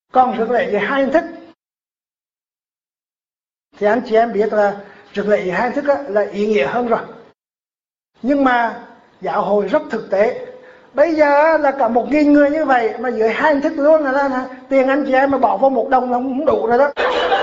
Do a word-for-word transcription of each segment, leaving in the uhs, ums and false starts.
Còn rước lễ về hai hình thức thì anh chị em biết là rước lễ về hai hình thức là ý nghĩa hơn rồi. Nhưng mà giáo hội rất thực tế. Bây giờ là cả một nghìn người như vậy mà dưới hai hình thức luôn là, là, là tiền anh chị em mà bỏ vào một đồng là không đủ rồi đó.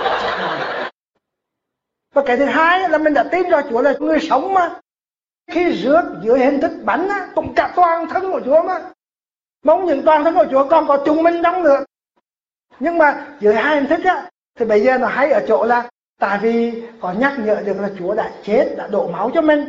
Và cái thứ hai là mình đã tin rồi Chúa là người sống mà. Khi rước dưới hình thức bánh á, cũng cả toàn thân của Chúa mà. Mong những toàn thân của Chúa còn có chúng mình trong nữa. Nhưng mà dưới hai hình thức á, thì bây giờ nó hay ở chỗ là tại vì có nhắc nhở được là Chúa đã chết, đã đổ máu cho mình.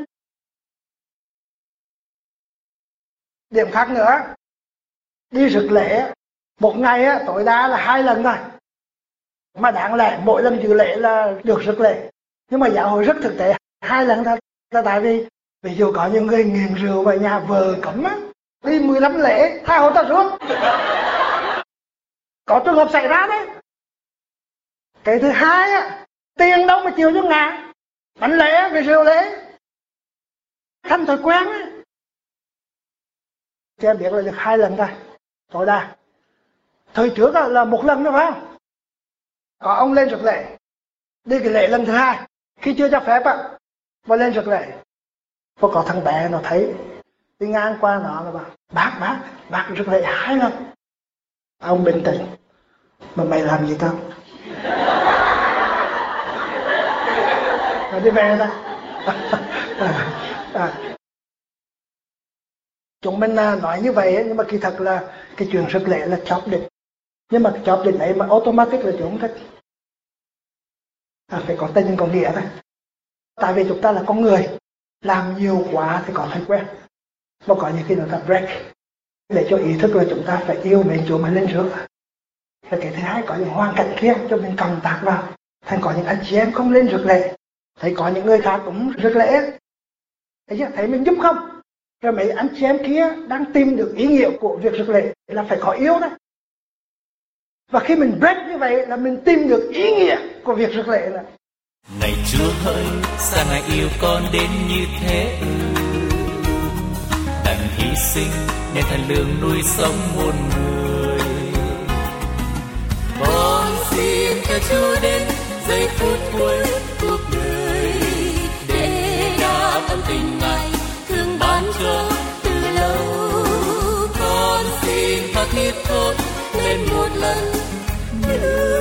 Điểm khác nữa, đi rước lễ một ngày á, tối đa là hai lần thôi. Mà đáng lẽ mỗi lần dự lễ là được rước lễ. Nhưng mà giáo hội rất thực tế, hai lần thôi. Là tại vì ví dụ có những người nghiện rượu và nhà vợ cấm á, đi mười lăm lễ, tha hồ ta rước. Có trường hợp xảy ra đấy. Cái thứ hai á, tiền đâu mà chịu cho ngã. Bánh lễ, cái rượu lễ. Thành thói quen á. Chị em biết là được hai lần thôi, tối đa. Thời trước là một lần nữa phải không? Có ông lên rước lễ, đi cái lễ lần thứ hai, khi chưa cho phép á, mà lên rước lễ. Và có thằng bé nó thấy, đi ngang qua nó là bảo, bác, bác, bác rước lễ hai lần. Ông bình tĩnh, mà mày làm gì tao? Nó đi về thôi. à. Chúng mình nói như vậy nhưng mà kỳ thật là cái chuyện rước lễ là chóp định. Nhưng mà chóp định ấy mà automatic là chúng không thích. À, phải có tên có nghĩa thôi. Tại vì chúng ta là con người, làm nhiều quá thì có thói quen. Mà có những khi chúng ta break để cho ý thức là chúng ta phải yêu mến Chúa mà lên rước. Và cái thứ hai có những hoàn cảnh kia cho mình cộng tác vào. Thành có những anh chị em không lên rước lễ, thấy có những người khác cũng rước lễ. Thấy chưa? Thấy mình giúp không? Rồi mấy anh chị em kia đang tìm được ý nghĩa của việc rước lễ là phải có yêu đấy. Và khi mình break như vậy là mình tìm được ý nghĩa của việc rước lễ là này Chúa ơi, sao Ngài yêu con đến như thế ư? Đành hy sinh để thành lương nuôi sống muôn người. Con xin cho Chúa đến giây phút cuối cuộc đời để đáp ơn tình Ngài thương ban cho từ lâu. Con xin tha thiết thốt lên một lần nữa.